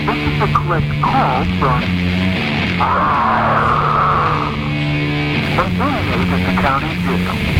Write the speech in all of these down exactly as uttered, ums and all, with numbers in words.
This is a collect call from an inmate at the county jail.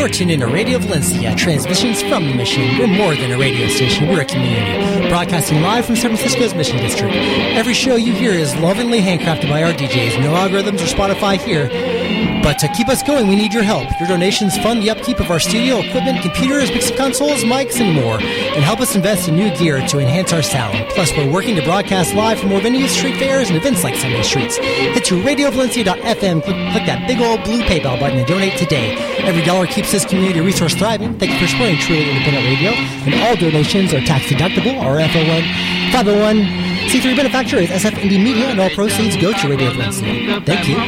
You're tuned in to Radio Valencia, transmissions from the Mission. We're more than a radio station, we're a community. Broadcasting live from San Francisco's Mission District. Every show you hear is lovingly handcrafted by our D Js. No algorithms or Spotify here. But to keep us going, we need your help. Your donations fund the upkeep of our studio equipment, computers, mixing consoles, mics, and more, and help us invest in new gear to enhance our sound. Plus, we're working to broadcast live for more venues, street fairs, and events like Sunday Streets. Head to radio valencia dot f m, click, click that big old blue PayPal button and donate today. Every dollar keeps this community resource thriving. Thank you for supporting truly independent radio, and all donations are tax deductible. Our F O one, five oh one C three benefactor is S F Indie Media, and all proceeds go to Radio Valencia. Thank you.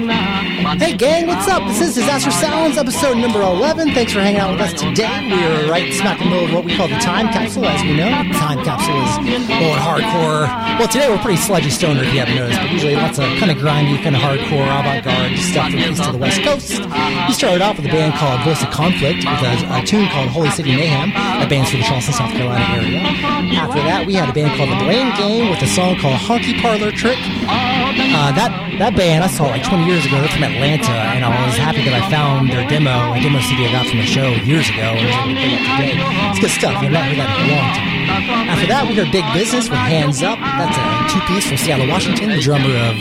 Hey gang, what's up? This is Disaster Sounds, episode number eleven. Thanks for hanging out with us today. We're right smack in the middle of what we call the time capsule, as we know. Time capsule is more hardcore. Well, today we're pretty sludgy stoner, if you haven't noticed, but usually lots of kind of grindy, kind of hardcore, avant-garde stuff from the east to the west coast. We started off with a band called Voice of Conflict with a, a tune called Holy City Mayhem. That band's from the Charleston, South Carolina area. After that, we had a band called The Blame Game with a song called Honky Parlor Trick. Uh, that that band I saw like twenty years ago. They're from Atlanta, and I was happy that I found their demo, a demo C D I got from the show years ago, and I was able to play it today. It's good stuff. I've not heard that in a long time. After that, we heard Big Business with Hands Up. That's a two-piece from Seattle, Washington, the drummer of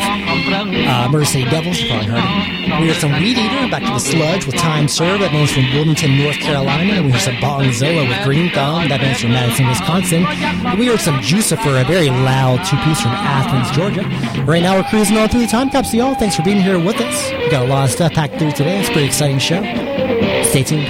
uh, Murder City Devils. You probably heard him. We heard some Weed Eater, Back to the Sludge with Time Served. That band's from Wilmington, North Carolina. And we heard some Bongzilla with Green Thumb. That band's from Madison, Wisconsin. And we heard some Jucifer, a very loud two-piece from Athens, Georgia. Right now, we're cruising on through the time capsule, y'all. Thanks for being here with us. We got a lot of stuff packed through today. It's a pretty exciting show. Stay tuned.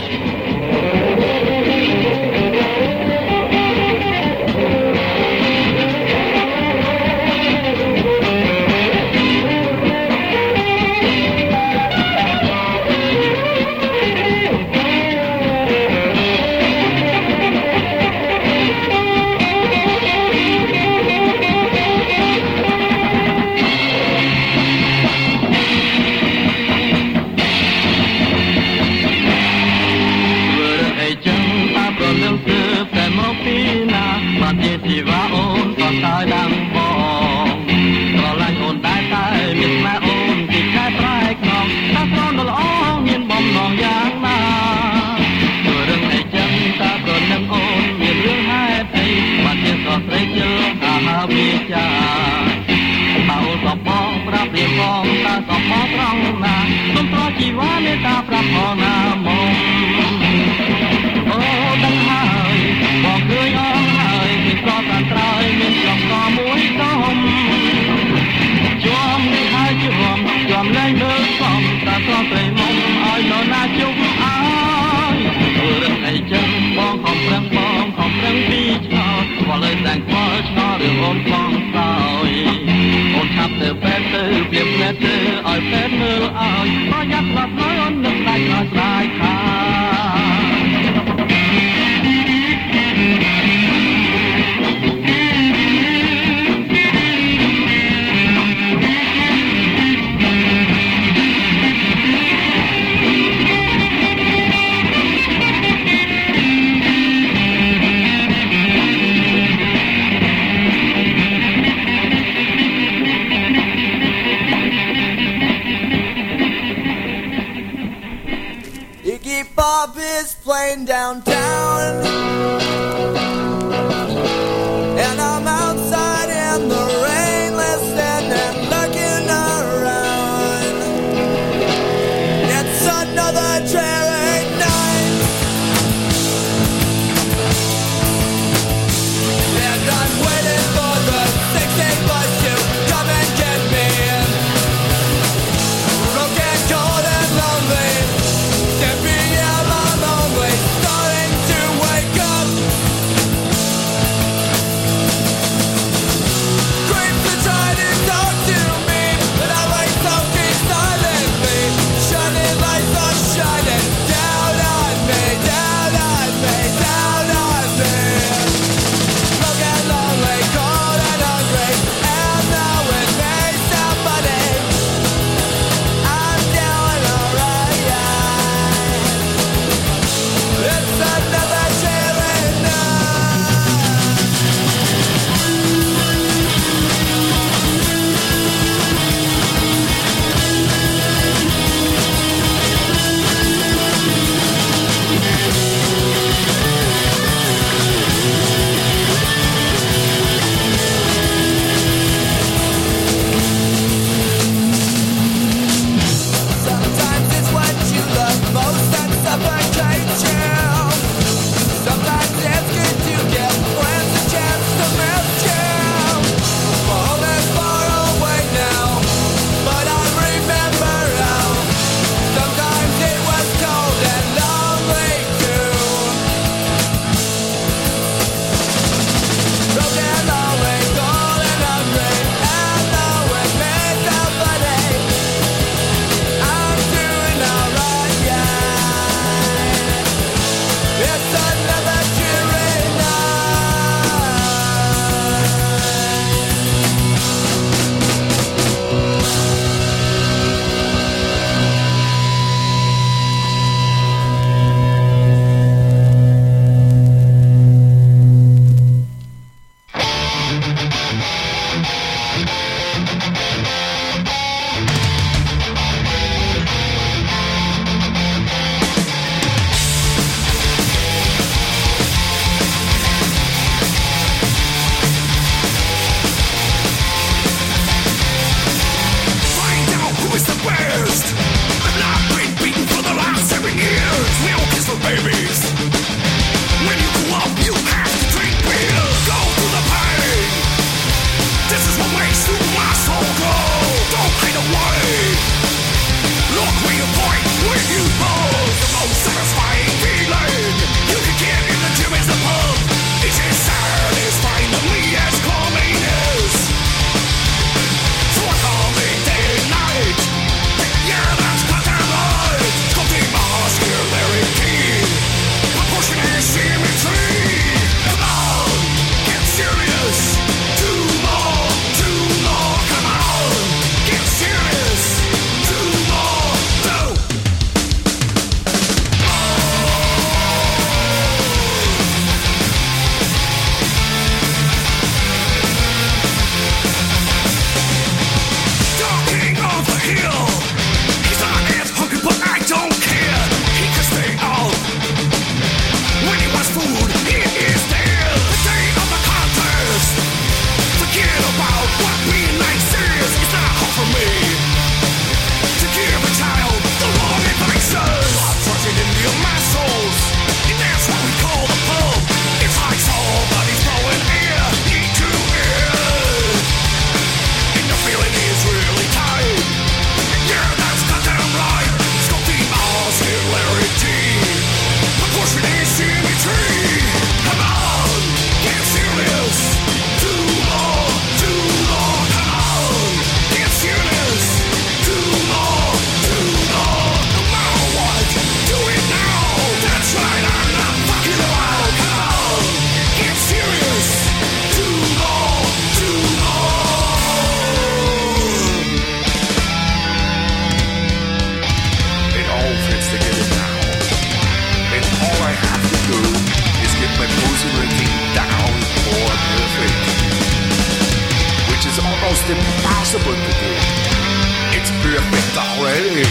Shining Impossible to do. It's perfect already.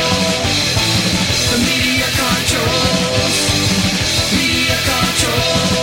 Media controls, media controls.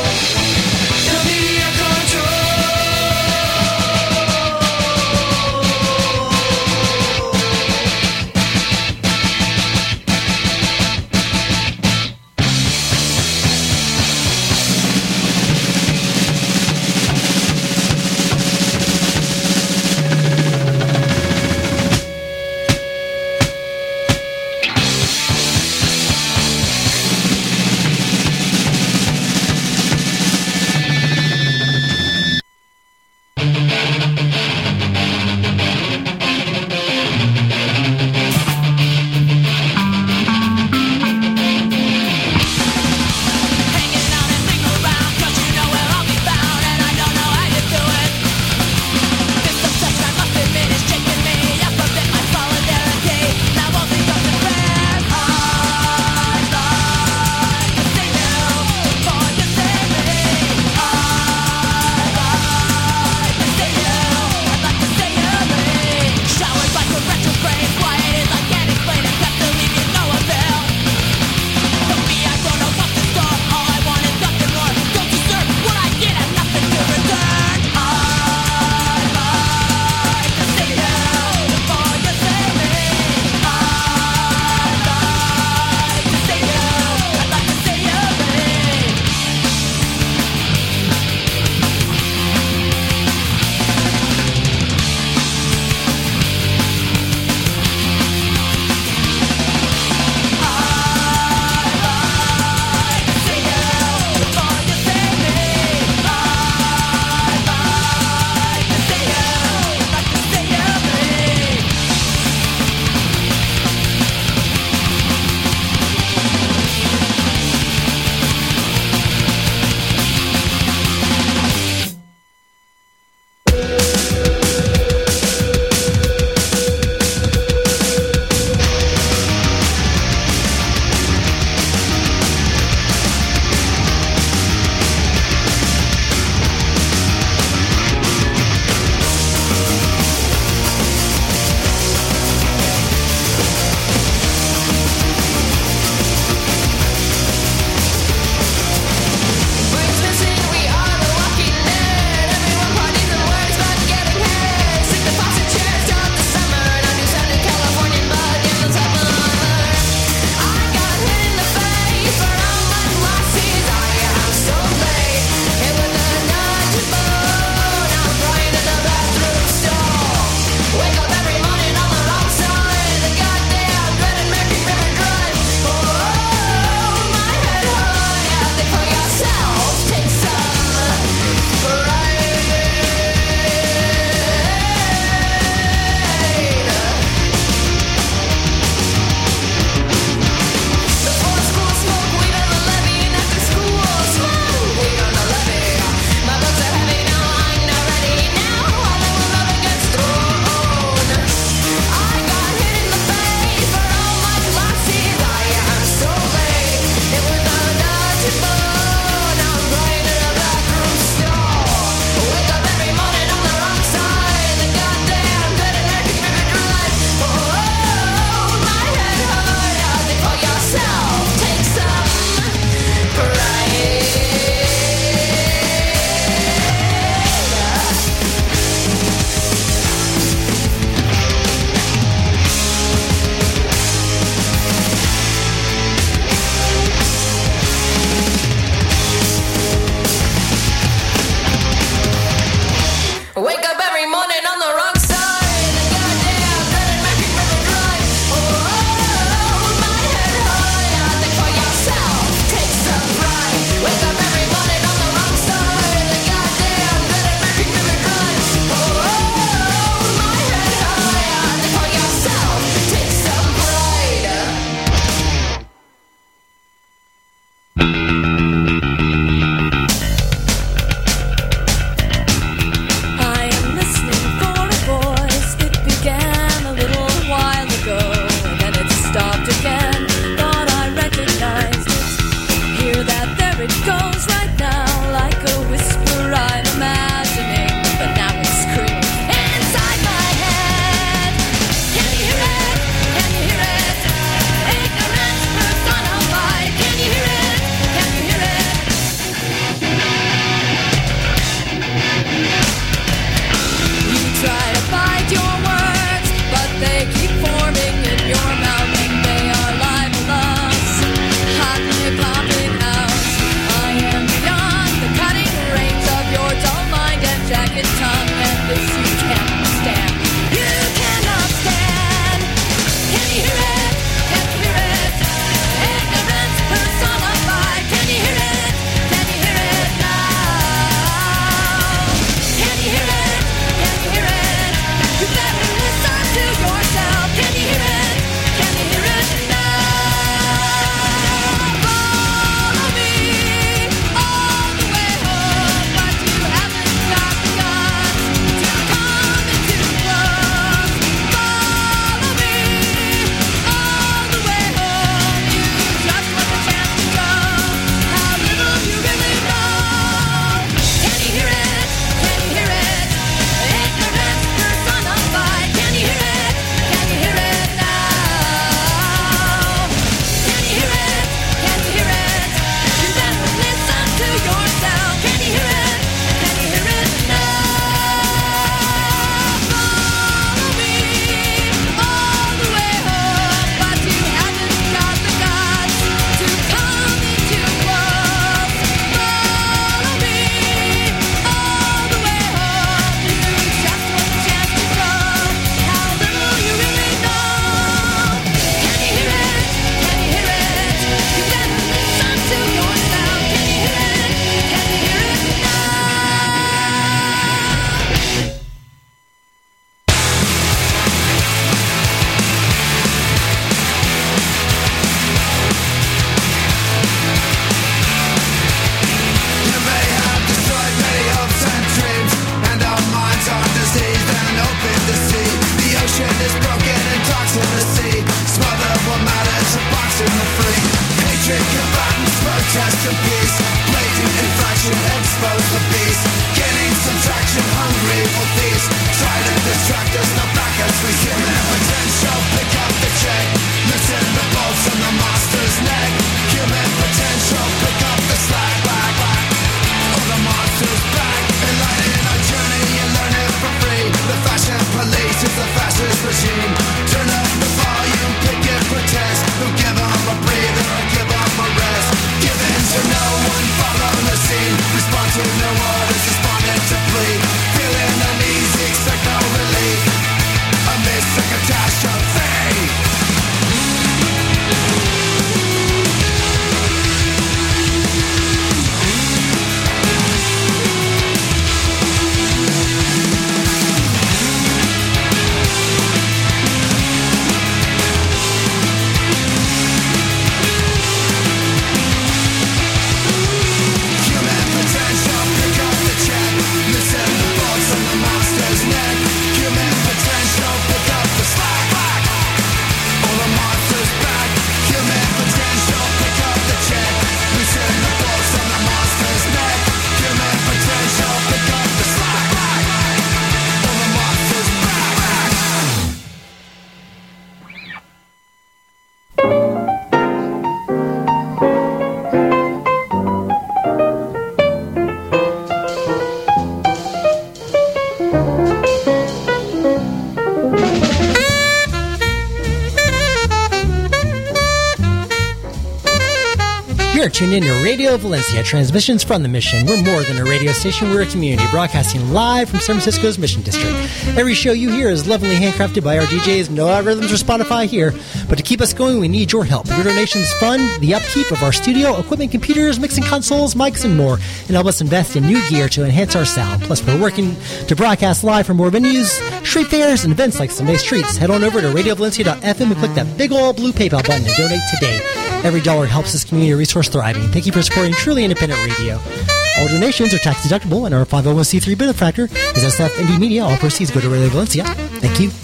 You're tuned in to Radio Valencia, transmissions from the Mission. We're more than a radio station, we're a community, broadcasting live from San Francisco's Mission District. Every show you hear is lovingly handcrafted by our D Js, no algorithms or Spotify here, but to keep us going, we need your help. Your donations fund the upkeep of our studio, equipment, computers, mixing consoles, mics, and more, and help us invest in new gear to enhance our sound. Plus, we're working to broadcast live from more venues, street fairs, and events like Sunday Streets. Head on over to radio valencia dot f m and click that big old blue PayPal button and donate today. Every dollar helps this community resource thriving. Thank you for supporting truly independent radio. All donations are tax deductible, and our five oh one c three benefactor is S F Indie Media. All proceeds go to Radio Valencia. Thank you.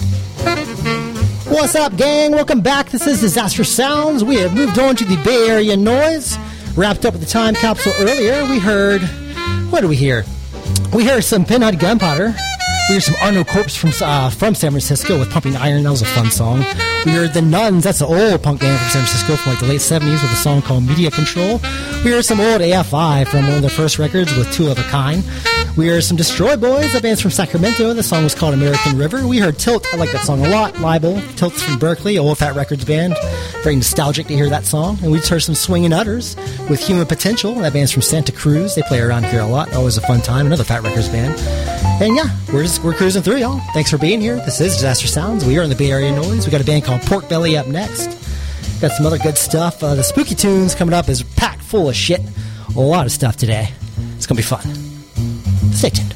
What's up, gang? Welcome back. This is Disaster Sounds. We have moved on to the Bay Area noise. Wrapped up with the time capsule earlier, we heard, what did we hear? We heard some Pinhead Gunpowder. We heard some Arno Corpse from uh, from San Francisco with Pumping Iron. That was a fun song. We heard The Nuns. That's an old punk band from San Francisco from like the late seventies with a song called Media Control. We heard some old A F I from one of their first records with Two of a Kind. We heard some Destroy Boys, a band's from Sacramento. The song was called American River. We heard Tilt. I like that song a lot. Libel. Tilt's from Berkeley, old Fat Records band. Very nostalgic to hear that song. And we just heard some Swingin' Utters with Human Potential. That band's from Santa Cruz. They play around here a lot. Always a fun time. Another Fat Records band. And yeah, we're just we're cruising through, y'all. Thanks for being here. This is Disaster Sounds. We are in the Bay Area Noise. We got a band called Pork Belly up next. Got some other good stuff. Uh, the Spooky Tunes coming up is packed full of shit. A lot of stuff today. It's gonna be fun. Stay tuned.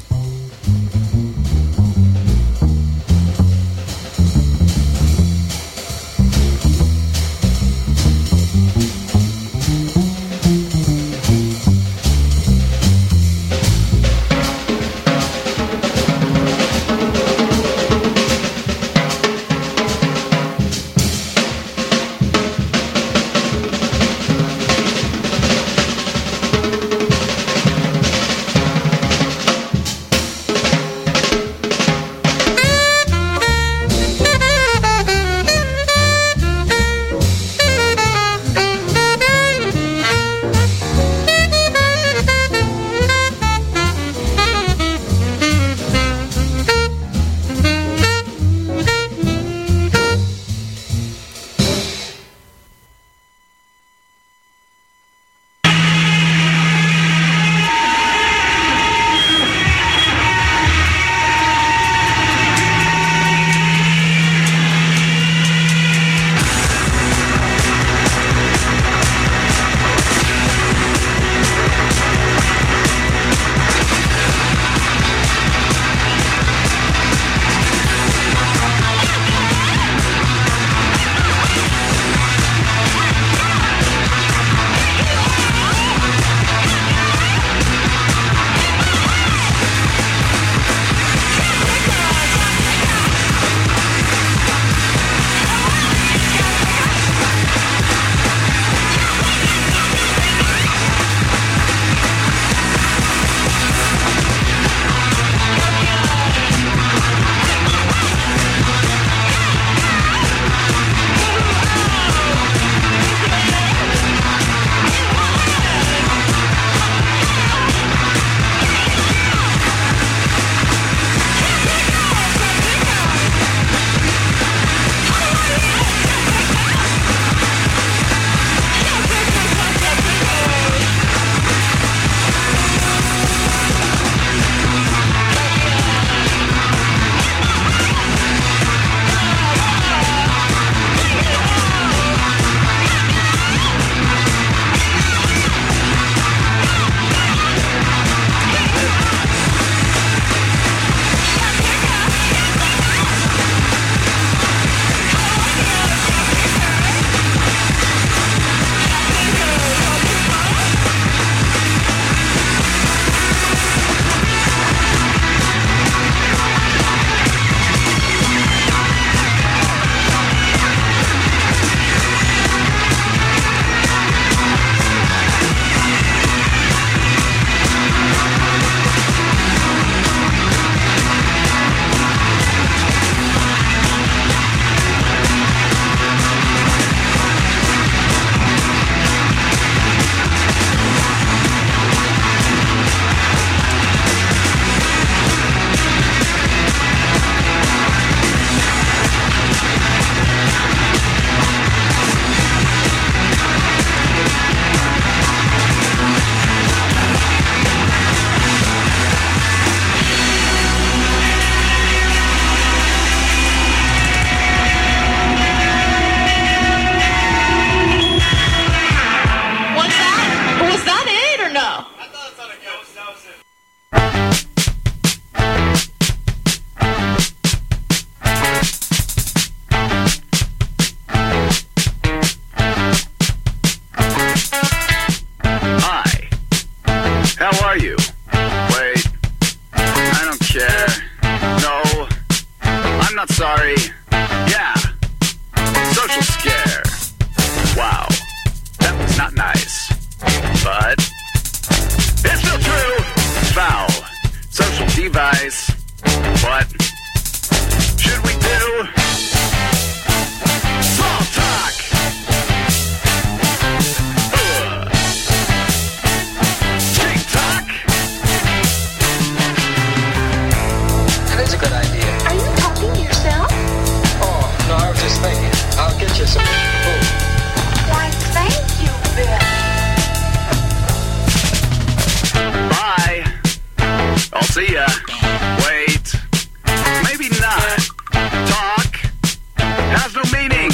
see ya. Wait, maybe not. Talk has no meaning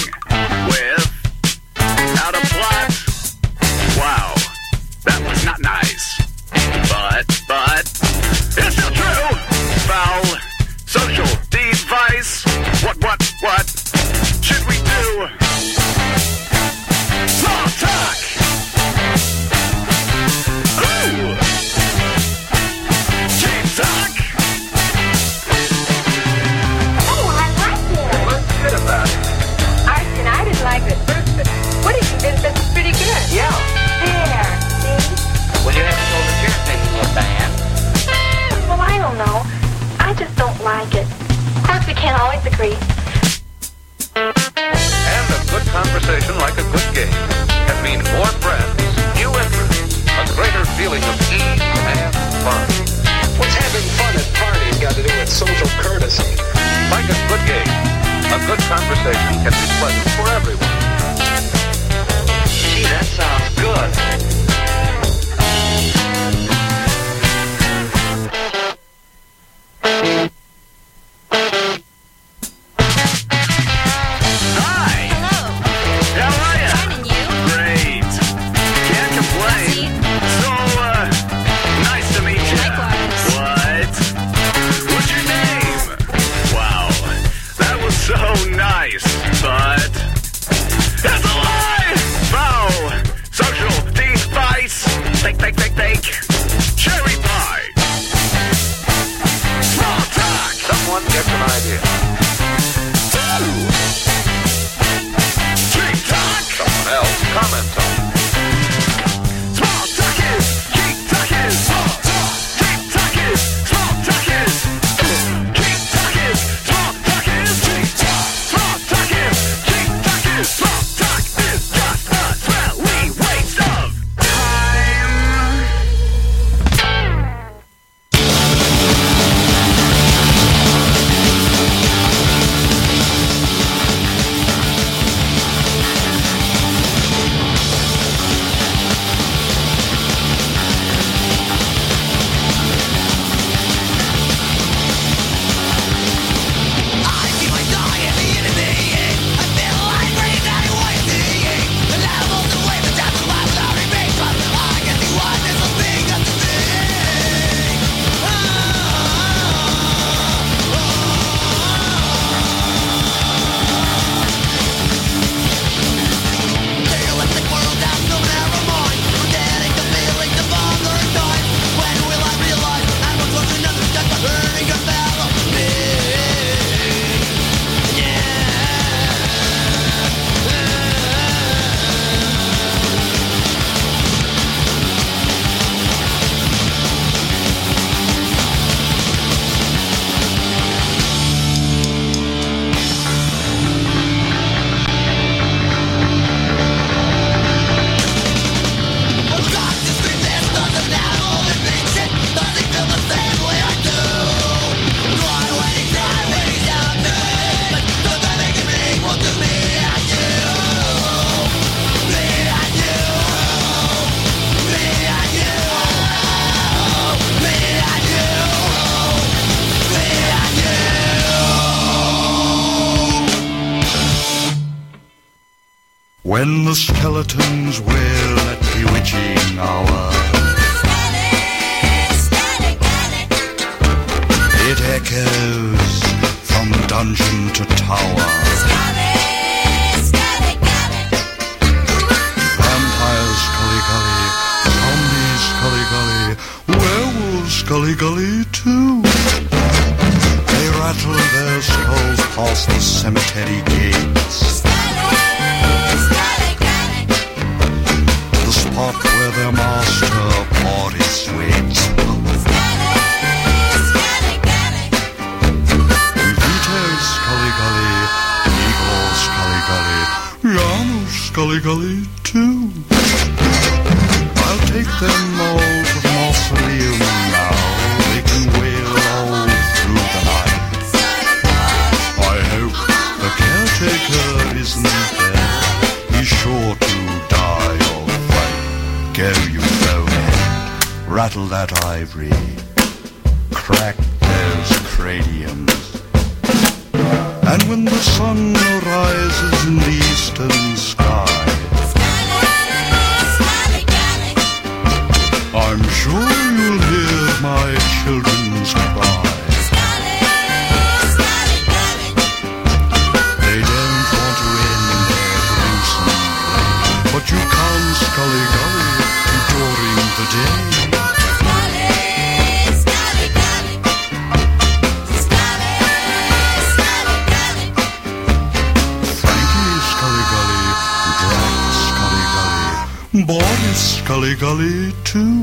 without a plot. Wow, that was not nice. But, but, it's still true. Foul, social device. What, what, what should we do? Small talk. Ooh. Cheap talk. Oh, I like it. What's good about it? Arson, I didn't like it first, but what did you think? This is pretty good. Yeah. There, see? Well, you haven't told us your opinion yet, Diane. Well, I don't know. I just don't like it. Of course, we can't always agree. And a good conversation, like a good game, can mean more friends, new interests, a greater feeling of ease and fun. What's having fun at parties got to do with social courtesy? Like a good game, a good conversation can be pleasant for everyone. Gee, that sounds good. Hi! Hello. How are ya? Fine, and you? Great. Can't complain. So, uh, nice to meet you. Likewise. What? What's your name? Wow, that was so nice, but it's a lie! Foul! Social device! Fake, fake, fake, fake! Cherry pie! Small talk! Someone gets an idea. Two! Cheap talk! Someone else comments on it. Small talk is, cheap talk is, small talk. Cheap talk is, small talk is. Cheap talk is, small talk is, cheap talk. Small talk is, cheap talk is, small talk is just a smelly waste of time. When the skeletons wail at bewitching hour, it echoes from dungeon to tower. Vampires Scully Gully, zombies Scully Gully, werewolves Scully Gully too. They rattle their skulls past the cemetery gates, the spot where their master bodies wait. Vito Scully Gully, Igor Scully Gully, Janusz Scully Gully too. I'll take them all to the mausoleum now. They can wail all through the night. I hope the caretaker isn't there. He's sure to die or fight. Go, you bowhead, rattle that ivory, track there's craniums. And when the sun rises in the eastern sky, I'm sure you'll hear my children's cry. They don't want to end their gruesome play, but you can't scully gully during the day. Frankie Scully Gully, Drac Scully Gully, Boris Scully Gully too.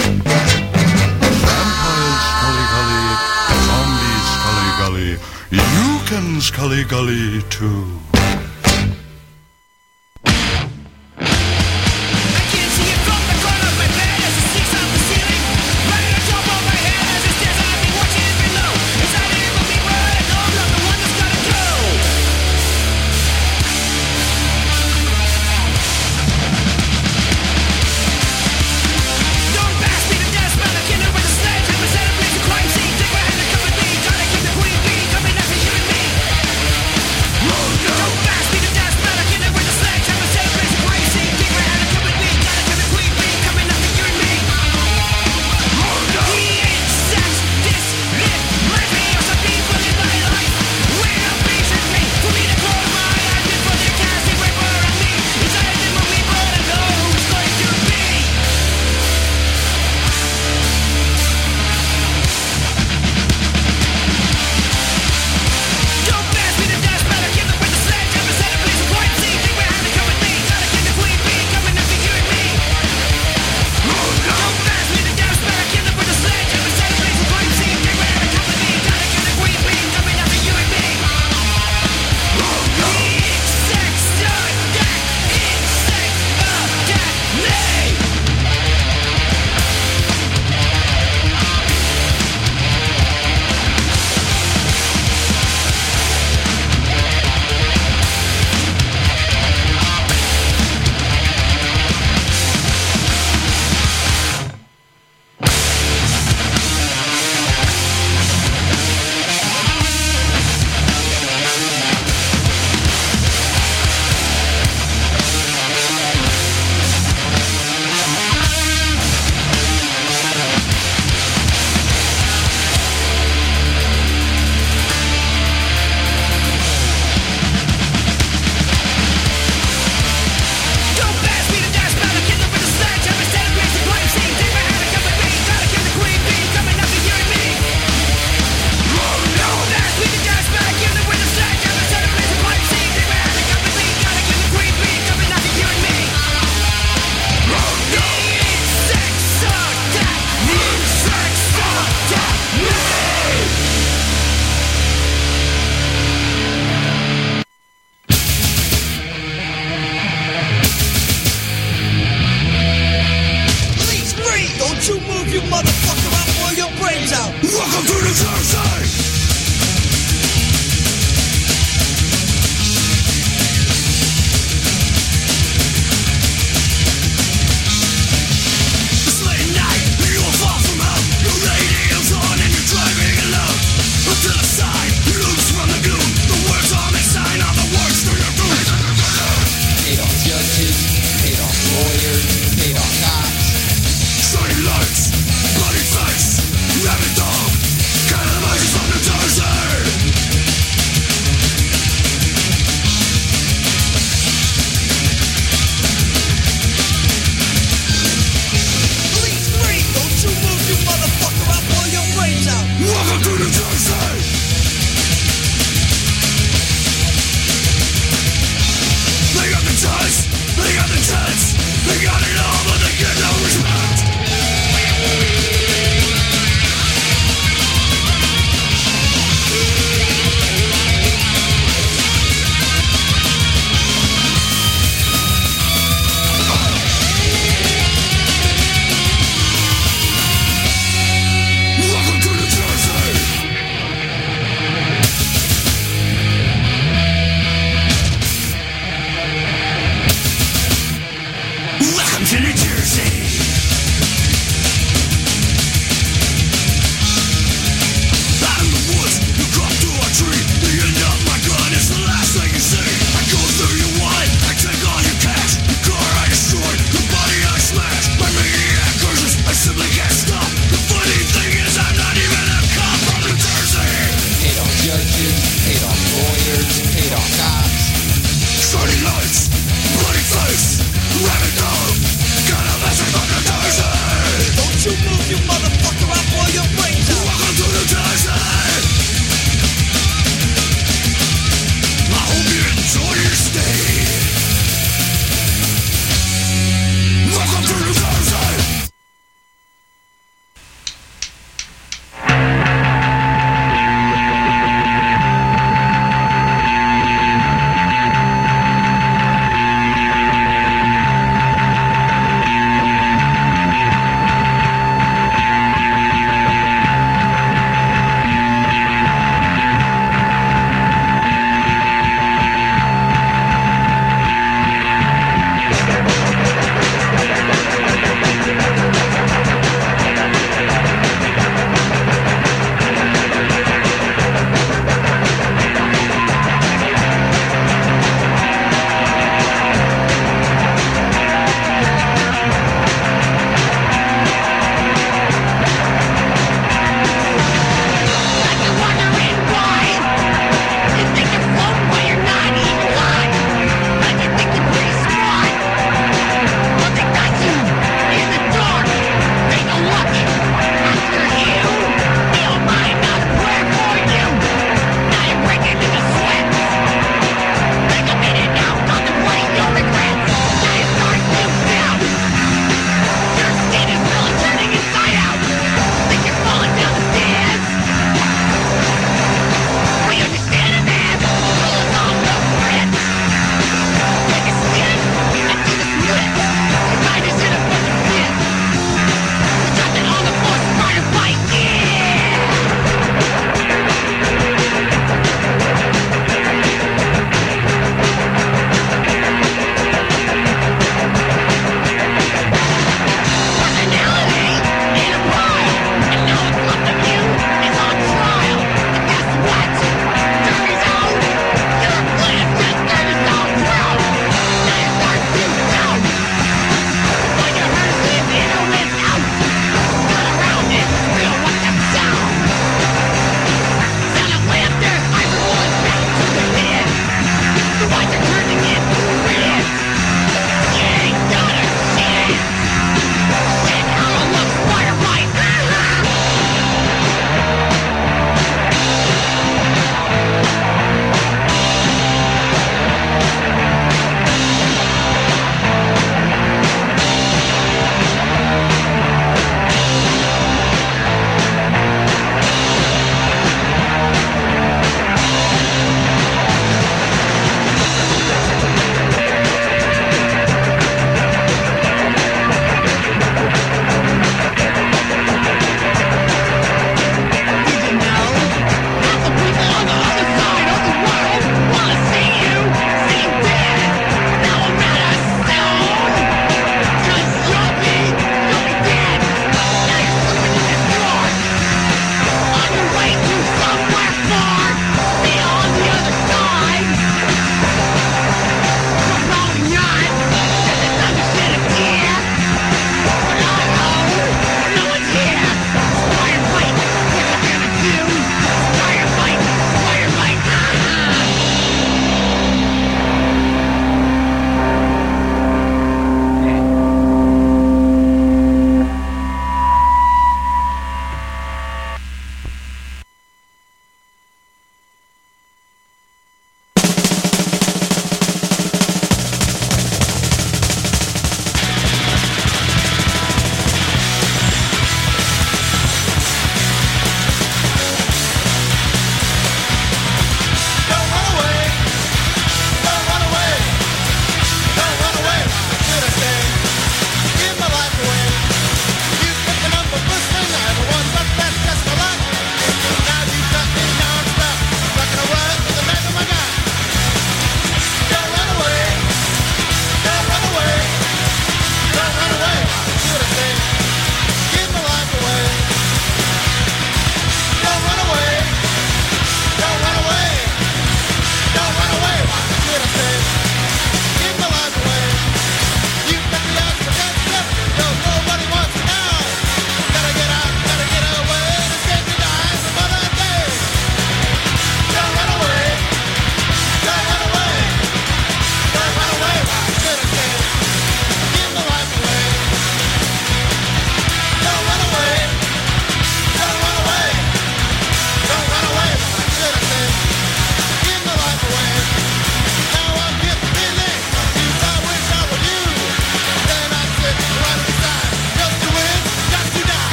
Vampires Scully Gully, zombies Scully Gully, you can Scully Gully too. They got it all, but they get no respect. you move, you motherfucker.